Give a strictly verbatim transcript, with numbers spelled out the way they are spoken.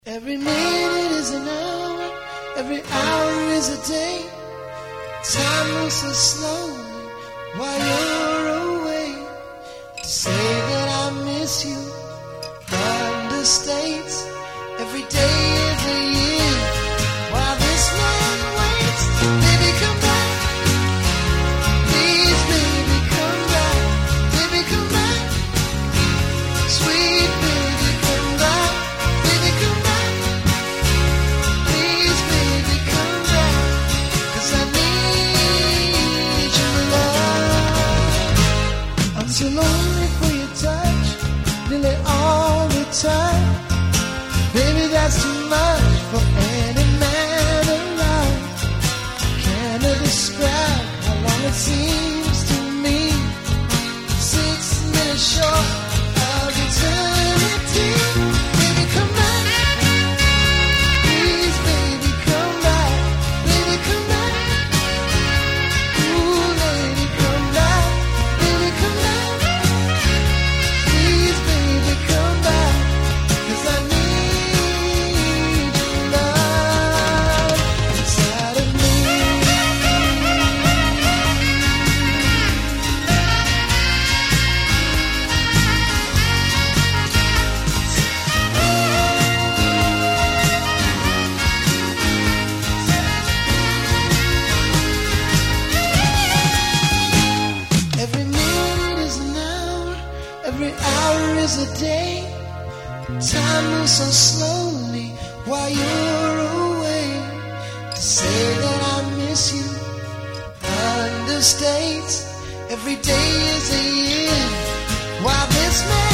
Every minute is an hour, every hour is a day. Time moves so slowly while you're away. To say that I miss you understates. Every day is a year while this man waits. Baby, come back. Please, baby, come back. Baby, come back. Sweet baby, come back. Baby, come back. Please, baby, come back. 'Cause I need your love. I'm so lonely for your touch, nearly all the time. Baby, that's too much for any man alive. Can I describe how long it seems to me? Six minutes short of eternity. Baby, come back. Please, baby, come back. Baby, come back. Ooh, lady, come back. Baby, come back. Please, baby, come back. 'Cause I need your love inside of me. Every minute is an hour, every hour is a day. Time moves so slowly while you're away. To say that I miss you understates. Every day is a year while this man